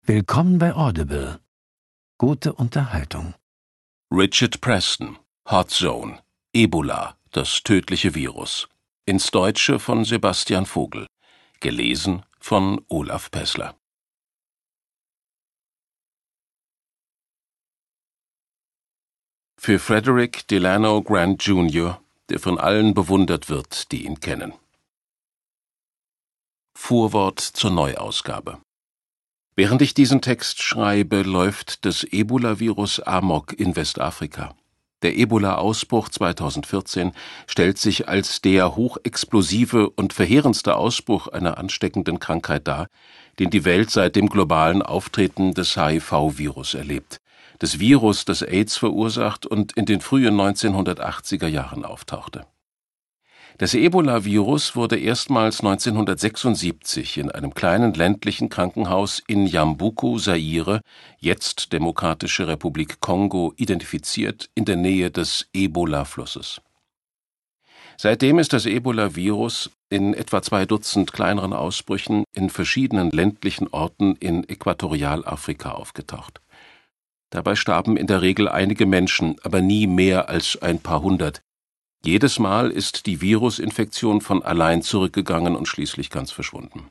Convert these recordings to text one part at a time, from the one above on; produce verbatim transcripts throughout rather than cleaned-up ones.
Willkommen bei Audible. Gute Unterhaltung. Richard Preston, Hot Zone, Ebola, das tödliche Virus. Ins Deutsche von Sebastian Vogel. Gelesen von Olaf Pessler. Für Frederick Delano Grant Junior, der von allen bewundert wird, die ihn kennen. Vorwort zur Neuausgabe. Während ich diesen Text schreibe, läuft das Ebola-Virus Amok in Westafrika. Der Ebola-Ausbruch zweitausendvierzehn stellt sich als der hochexplosive und verheerendste Ausbruch einer ansteckenden Krankheit dar, den die Welt seit dem globalen Auftreten des H I V-Virus erlebt. Das Virus, das AIDS verursacht und in den frühen neunzehnhundertachtziger Jahren auftauchte. Das Ebola-Virus wurde erstmals neunzehnhundertsechsundsiebzig in einem kleinen ländlichen Krankenhaus in Yambuku, Zaire, jetzt Demokratische Republik Kongo, identifiziert in der Nähe des Ebola-Flusses. Seitdem ist das Ebola-Virus in etwa zwei Dutzend kleineren Ausbrüchen in verschiedenen ländlichen Orten in Äquatorialafrika aufgetaucht. Dabei starben in der Regel einige Menschen, aber nie mehr als ein paar hundert. Jedes Mal ist die Virusinfektion von allein zurückgegangen und schließlich ganz verschwunden.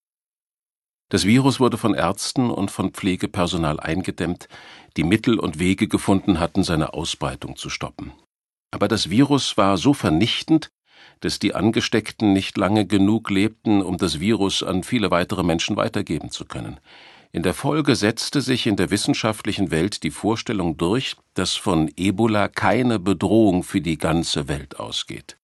Das Virus wurde von Ärzten und von Pflegepersonal eingedämmt, die Mittel und Wege gefunden hatten, seine Ausbreitung zu stoppen. Aber das Virus war so vernichtend, dass die Angesteckten nicht lange genug lebten, um das Virus an viele weitere Menschen weitergeben zu können. In der Folge setzte sich in der wissenschaftlichen Welt die Vorstellung durch, dass von Ebola keine Bedrohung für die ganze Welt ausgeht.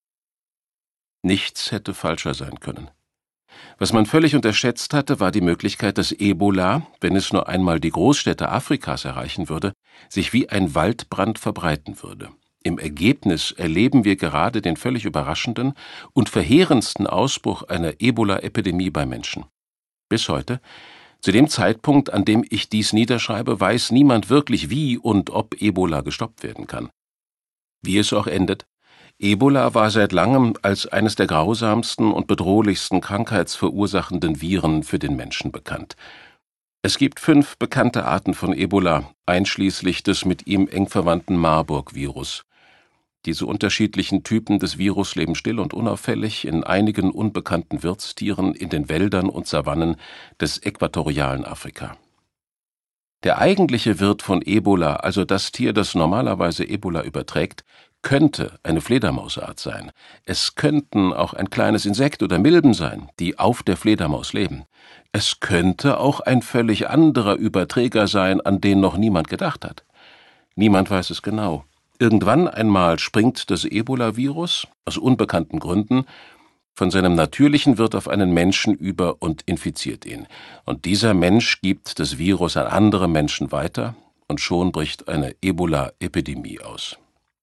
Nichts hätte falscher sein können. Was man völlig unterschätzt hatte, war die Möglichkeit, dass Ebola, wenn es nur einmal die Großstädte Afrikas erreichen würde, sich wie ein Waldbrand verbreiten würde. Im Ergebnis erleben wir gerade den völlig überraschenden und verheerendsten Ausbruch einer Ebola-Epidemie bei Menschen. Bis heute, zu dem Zeitpunkt, an dem ich dies niederschreibe, weiß niemand wirklich, wie und ob Ebola gestoppt werden kann. Wie es auch endet, Ebola war seit langem als eines der grausamsten und bedrohlichsten krankheitsverursachenden Viren für den Menschen bekannt. Es gibt fünf bekannte Arten von Ebola, einschließlich des mit ihm eng verwandten Marburg-Virus. Diese unterschiedlichen Typen des Virus leben still und unauffällig in einigen unbekannten Wirtstieren in den Wäldern und Savannen des äquatorialen Afrika. Der eigentliche Wirt von Ebola, also das Tier, das normalerweise Ebola überträgt, könnte eine Fledermausart sein. Es könnten auch ein kleines Insekt oder Milben sein, die auf der Fledermaus leben. Es könnte auch ein völlig anderer Überträger sein, an den noch niemand gedacht hat. Niemand weiß es genau. Irgendwann einmal springt das Ebola-Virus, aus unbekannten Gründen, von seinem natürlichen Wirt auf einen Menschen über und infiziert ihn. Und dieser Mensch gibt das Virus an andere Menschen weiter, und schon bricht eine Ebola-Epidemie aus.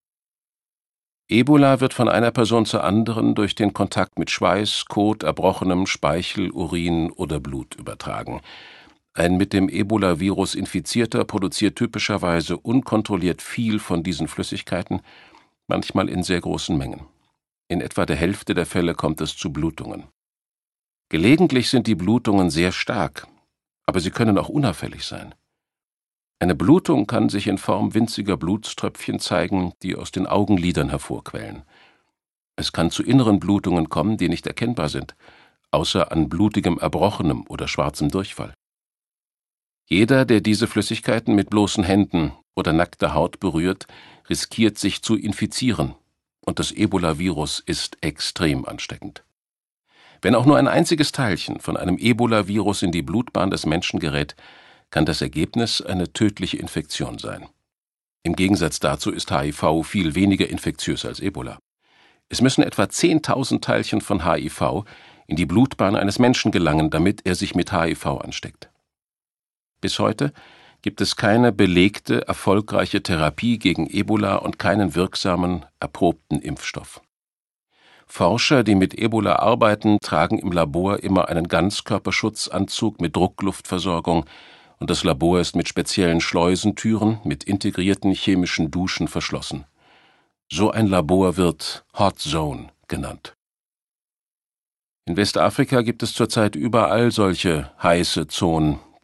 Ebola wird von einer Person zur anderen durch den Kontakt mit Schweiß, Kot, erbrochenem Speichel, Urin oder Blut übertragen. Ein mit dem Ebola-Virus Infizierter produziert typischerweise unkontrolliert viel von diesen Flüssigkeiten, manchmal in sehr großen Mengen. In etwa der Hälfte der Fälle kommt es zu Blutungen. Gelegentlich sind die Blutungen sehr stark, aber sie können auch unauffällig sein. Eine Blutung kann sich in Form winziger Blutströpfchen zeigen, die aus den Augenlidern hervorquellen. Es kann zu inneren Blutungen kommen, die nicht erkennbar sind, außer an blutigem Erbrochenem oder schwarzem Durchfall. Jeder, der diese Flüssigkeiten mit bloßen Händen oder nackter Haut berührt, riskiert sich zu infizieren, und das Ebola-Virus ist extrem ansteckend. Wenn auch nur ein einziges Teilchen von einem Ebola-Virus in die Blutbahn des Menschen gerät, kann das Ergebnis eine tödliche Infektion sein. Im Gegensatz dazu ist H I V viel weniger infektiös als Ebola. Es müssen etwa zehntausend Teilchen von H I V in die Blutbahn eines Menschen gelangen, damit er sich mit H I V ansteckt. Bis heute gibt es keine belegte, erfolgreiche Therapie gegen Ebola und keinen wirksamen, erprobten Impfstoff. Forscher, die mit Ebola arbeiten, tragen im Labor immer einen Ganzkörperschutzanzug mit Druckluftversorgung, und das Labor ist mit speziellen Schleusentüren mit integrierten chemischen Duschen verschlossen. So ein Labor wird Hot Zone genannt. In Westafrika gibt es zurzeit überall solche heiße Zonen.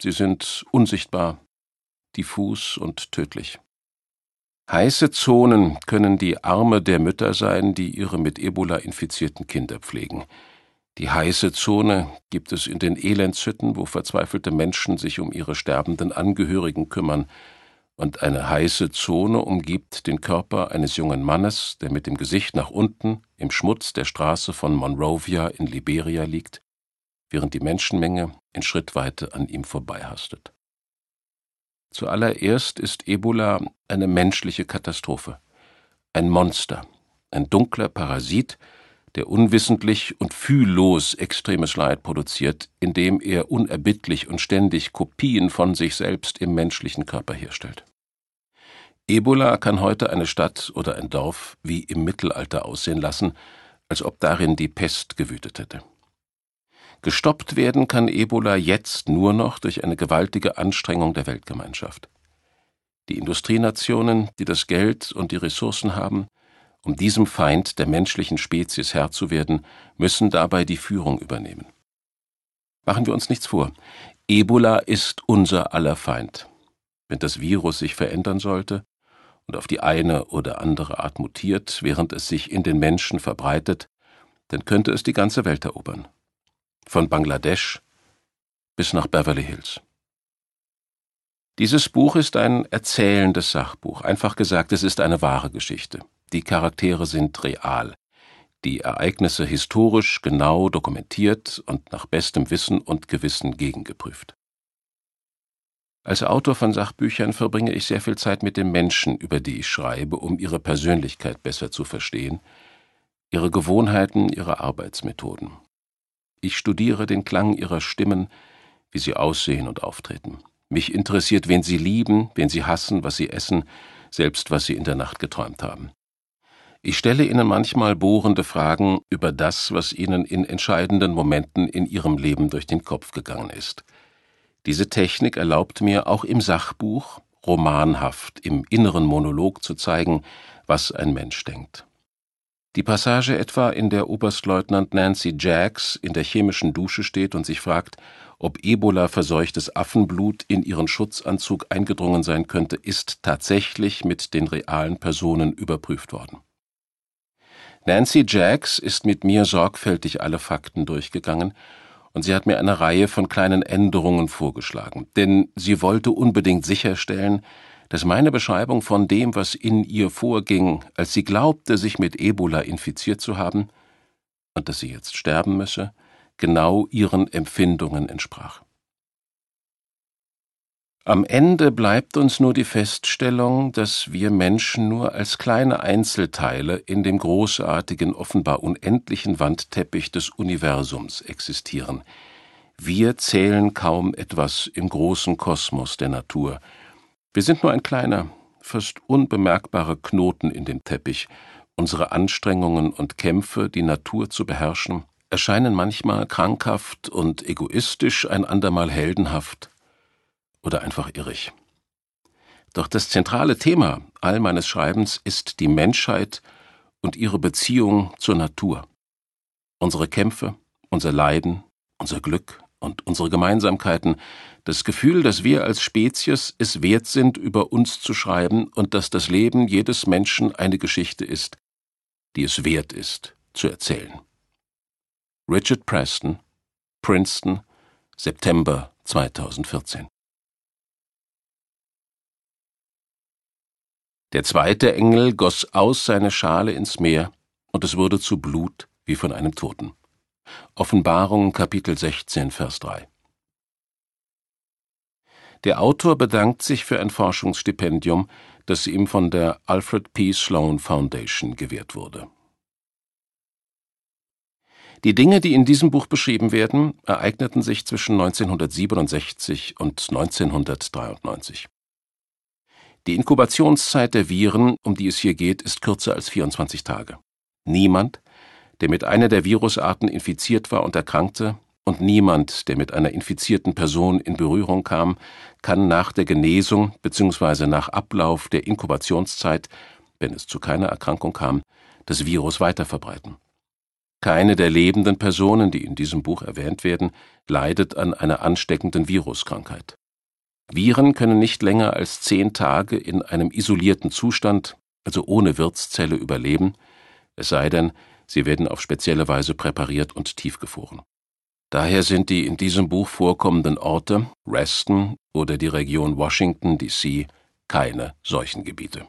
Sie sind unsichtbar, diffus und tödlich. Heiße Zonen können die Arme der Mütter sein, die ihre mit Ebola infizierten Kinder pflegen. Die heiße Zone gibt es in den Elendshütten, wo verzweifelte Menschen sich um ihre sterbenden Angehörigen kümmern. Und eine heiße Zone umgibt den Körper eines jungen Mannes, der mit dem Gesicht nach unten im Schmutz der Straße von Monrovia in Liberia liegt, während die Menschenmenge in Schrittweite an ihm vorbeihastet. Zuallererst ist Ebola eine menschliche Katastrophe, ein Monster, ein dunkler Parasit, der unwissentlich und fühllos extremes Leid produziert, indem er unerbittlich und ständig Kopien von sich selbst im menschlichen Körper herstellt. Ebola kann heute eine Stadt oder ein Dorf wie im Mittelalter aussehen lassen, als ob darin die Pest gewütet hätte. Gestoppt werden kann Ebola jetzt nur noch durch eine gewaltige Anstrengung der Weltgemeinschaft. Die Industrienationen, die das Geld und die Ressourcen haben, um diesem Feind der menschlichen Spezies Herr zu werden, müssen dabei die Führung übernehmen. Machen wir uns nichts vor, Ebola ist unser aller Feind. Wenn das Virus sich verändern sollte und auf die eine oder andere Art mutiert, während es sich in den Menschen verbreitet, dann könnte es die ganze Welt erobern. Von Bangladesch bis nach Beverly Hills. Dieses Buch ist ein erzählendes Sachbuch. Einfach gesagt, es ist eine wahre Geschichte. Die Charaktere sind real. Die Ereignisse historisch genau dokumentiert und nach bestem Wissen und Gewissen gegengeprüft. Als Autor von Sachbüchern verbringe ich sehr viel Zeit mit den Menschen, über die ich schreibe, um ihre Persönlichkeit besser zu verstehen, ihre Gewohnheiten, ihre Arbeitsmethoden. Ich studiere den Klang ihrer Stimmen, wie sie aussehen und auftreten. Mich interessiert, wen sie lieben, wen sie hassen, was sie essen, selbst was sie in der Nacht geträumt haben. Ich stelle ihnen manchmal bohrende Fragen über das, was ihnen in entscheidenden Momenten in ihrem Leben durch den Kopf gegangen ist. Diese Technik erlaubt mir, auch im Sachbuch, romanhaft, im inneren Monolog zu zeigen, was ein Mensch denkt. Die Passage etwa, in der Oberstleutnant Nancy Jaggs in der chemischen Dusche steht und sich fragt, ob Ebola-verseuchtes Affenblut in ihren Schutzanzug eingedrungen sein könnte, ist tatsächlich mit den realen Personen überprüft worden. Nancy Jaggs ist mit mir sorgfältig alle Fakten durchgegangen und sie hat mir eine Reihe von kleinen Änderungen vorgeschlagen, denn sie wollte unbedingt sicherstellen, dass meine Beschreibung von dem, was in ihr vorging, als sie glaubte, sich mit Ebola infiziert zu haben und dass sie jetzt sterben müsse, genau ihren Empfindungen entsprach. Am Ende bleibt uns nur die Feststellung, dass wir Menschen nur als kleine Einzelteile in dem großartigen, offenbar unendlichen Wandteppich des Universums existieren. Wir zählen kaum etwas im großen Kosmos der Natur. Wir sind nur ein kleiner, fast unbemerkbarer Knoten in dem Teppich. Unsere Anstrengungen und Kämpfe, die Natur zu beherrschen, erscheinen manchmal krankhaft und egoistisch, ein andermal heldenhaft oder einfach irrig. Doch das zentrale Thema all meines Schreibens ist die Menschheit und ihre Beziehung zur Natur. Unsere Kämpfe, unser Leiden, unser Glück und unsere Gemeinsamkeiten, das Gefühl, dass wir als Spezies es wert sind, über uns zu schreiben und dass das Leben jedes Menschen eine Geschichte ist, die es wert ist, zu erzählen. Richard Preston, Princeton, September zweitausendvierzehn. Der zweite Engel goss aus seine Schale ins Meer, und es wurde zu Blut wie von einem Toten. Offenbarung, Kapitel sechzehn, Vers drei. Der Autor bedankt sich für ein Forschungsstipendium, das ihm von der Alfred P. Sloan Foundation gewährt wurde. Die Dinge, die in diesem Buch beschrieben werden, ereigneten sich zwischen neunzehnhundertsiebenundsechzig und neunzehnhundertdreiundneunzig. Die Inkubationszeit der Viren, um die es hier geht, ist kürzer als vierundzwanzig Tage. Niemand, der mit einer der Virusarten infiziert war und erkrankte, und niemand, der mit einer infizierten Person in Berührung kam, kann nach der Genesung bzw. nach Ablauf der Inkubationszeit, wenn es zu keiner Erkrankung kam, das Virus weiterverbreiten. Keine der lebenden Personen, die in diesem Buch erwähnt werden, leidet an einer ansteckenden Viruskrankheit. Viren können nicht länger als zehn Tage in einem isolierten Zustand, also ohne Wirtszelle, überleben, es sei denn, sie werden auf spezielle Weise präpariert und tiefgefroren. Daher sind die in diesem Buch vorkommenden Orte, Reston oder die Region Washington D C, keine solchen Gebiete.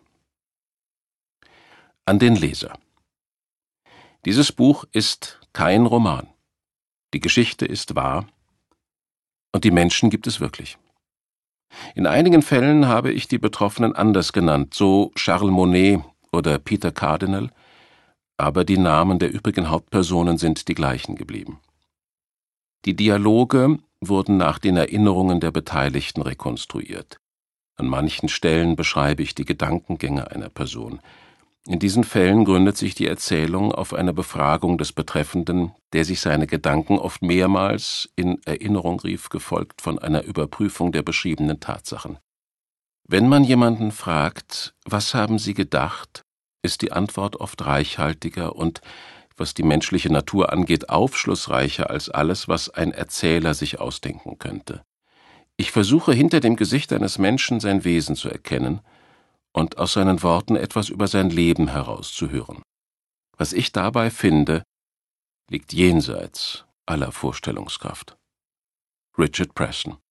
An den Leser. Dieses Buch ist kein Roman. Die Geschichte ist wahr und die Menschen gibt es wirklich. In einigen Fällen habe ich die Betroffenen anders genannt, so Charles Monet oder Peter Cardinal, aber die Namen der übrigen Hauptpersonen sind die gleichen geblieben. Die Dialoge wurden nach den Erinnerungen der Beteiligten rekonstruiert. An manchen Stellen beschreibe ich die Gedankengänge einer Person. In diesen Fällen gründet sich die Erzählung auf eine Befragung des Betreffenden, der sich seine Gedanken oft mehrmals in Erinnerung rief, gefolgt von einer Überprüfung der beschriebenen Tatsachen. Wenn man jemanden fragt, was haben Sie gedacht, ist die Antwort oft reichhaltiger und, was die menschliche Natur angeht, aufschlussreicher als alles, was ein Erzähler sich ausdenken könnte. Ich versuche hinter dem Gesicht eines Menschen sein Wesen zu erkennen und aus seinen Worten etwas über sein Leben herauszuhören. Was ich dabei finde, liegt jenseits aller Vorstellungskraft. Richard Preston.